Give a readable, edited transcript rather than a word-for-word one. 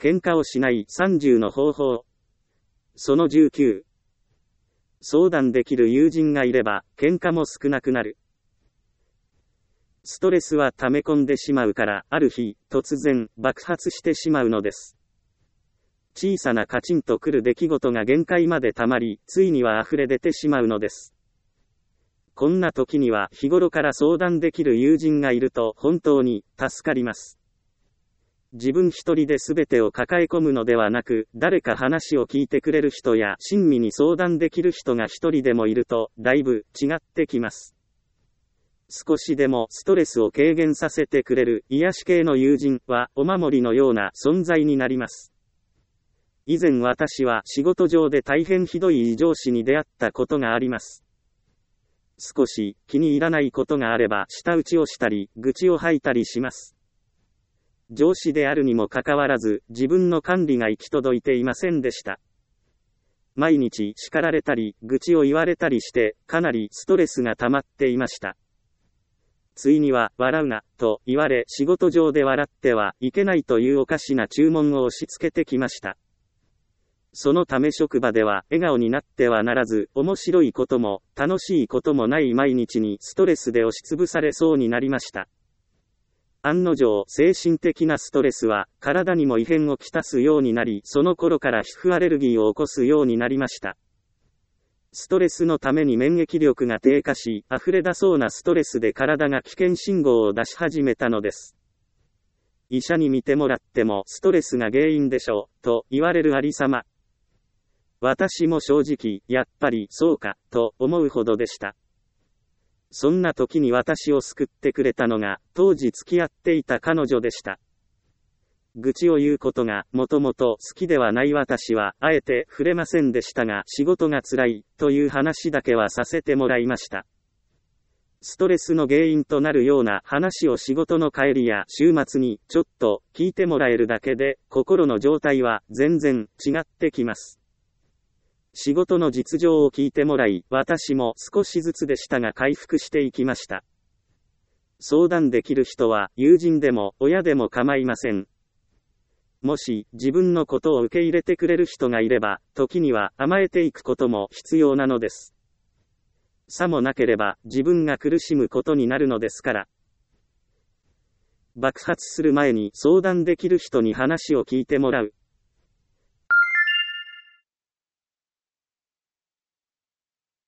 喧嘩をしない30の方法。その19。相談できる友人がいれば、喧嘩も少なくなる。ストレスは溜め込んでしまうから、ある日、突然、爆発してしまうのです。小さなカチンとくる出来事が限界まで溜まり、ついには溢れ出てしまうのです。こんな時には、日頃から相談できる友人がいると、本当に、助かります。自分一人で全てを抱え込むのではなく、誰か話を聞いてくれる人や、親身に相談できる人が一人でもいると、だいぶ、違ってきます。少しでもストレスを軽減させてくれる癒し系の友人はお守りのような存在になります。以前私は仕事上で大変ひどい異上司に出会ったことがあります。少し気に入らないことがあれば舌打ちをしたり愚痴を吐いたりします。上司であるにもかかわらず自分の管理が行き届いていませんでした。毎日叱られたり愚痴を言われたりしてかなりストレスが溜まっていました。ついには、笑うな、と言われ、仕事上で笑ってはいけないというおかしな注文を押し付けてきました。そのため職場では、笑顔になってはならず、面白いことも、楽しいこともない毎日にストレスで押しつぶされそうになりました。案の定、精神的なストレスは、体にも異変をきたすようになり、その頃から皮膚アレルギーを起こすようになりました。ストレスのために免疫力が低下し、溢れ出そうなストレスで体が危険信号を出し始めたのです。医者に診てもらってもストレスが原因でしょう、と言われるありさま。私も正直、やっぱりそうか、と思うほどでした。そんな時に私を救ってくれたのが、当時付き合っていた彼女でした。愚痴を言うことがもともと好きではない私はあえて触れませんでしたが仕事が辛いという話だけはさせてもらいました。ストレスの原因となるような話を仕事の帰りや週末にちょっと聞いてもらえるだけで心の状態は全然違ってきます。仕事の実情を聞いてもらい私も少しずつでしたが回復していきました。相談できる人は友人でも親でも構いません。もし自分のことを受け入れてくれる人がいれば、時には甘えていくことも必要なのです。さもなければ自分が苦しむことになるのですから。爆発する前に相談できる人に話を聞いてもらう。